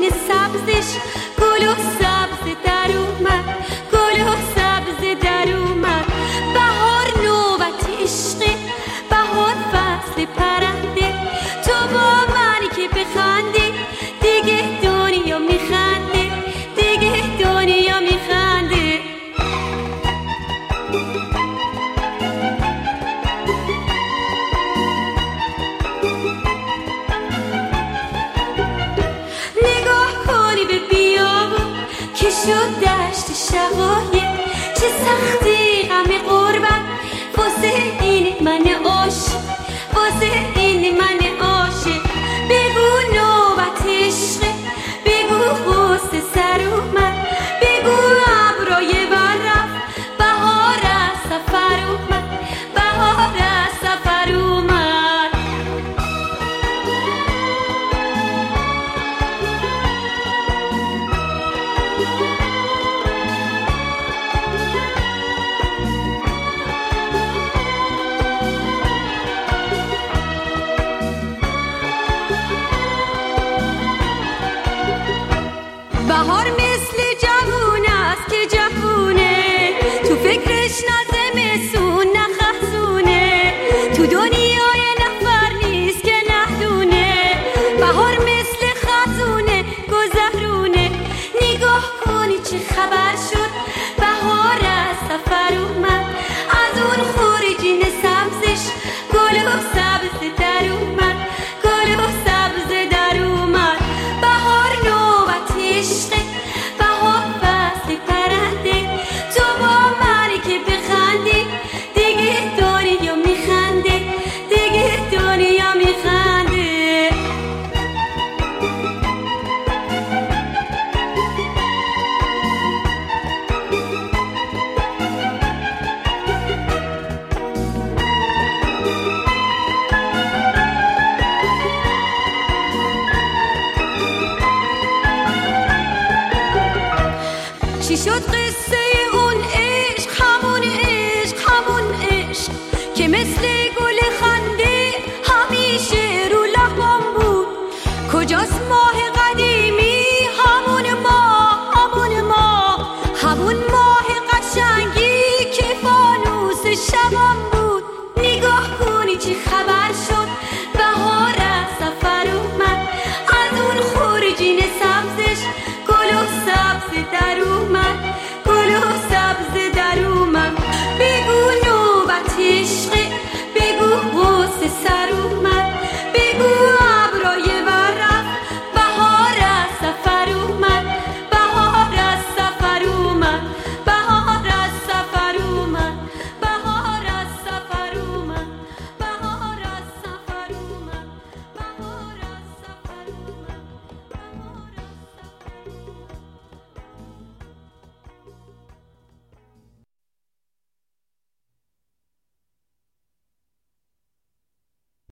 جون سبزش گل و سبز در اومد، گل و سبز در اومد. بهار نوبت عشقه، بهار فصل پرنده، تو با من که بخندی دیگه دنیا میخنده، دیگه دنیا میخنده. نگاه کنی به بیابون که شد دشت شقایق، چه سختی غم غربت واسه این من عاشق، واسه این من عاشق. بگو نوبت عشقه، بگو غصه سر اومد، بگو ابرای بر رفت، بهار از سفر اومد، بهار از سفر اومد. بهار مثل جوون است که جوونه، تو فکرش نه زمستون نه خزونه، تو دنیای نفر نیست که ندونه. بهار مثل خزونه گذرونه، نگاه کنی چه خبر شد، بهار از سفر اومد. از اون خورجین سبزش گل و سبز در اومد، گل و سبز در اومد. بهار نوبت عشقه، بهار فصل پرنده، تو با من که بخندی دیگه دنیا میخنده، دیگه دنیا میخنده. چی شد قصه اون عشق، همون عشق، همون عشق که مثل گل خنده همیشه رو لبم بود؟ کجاست ماه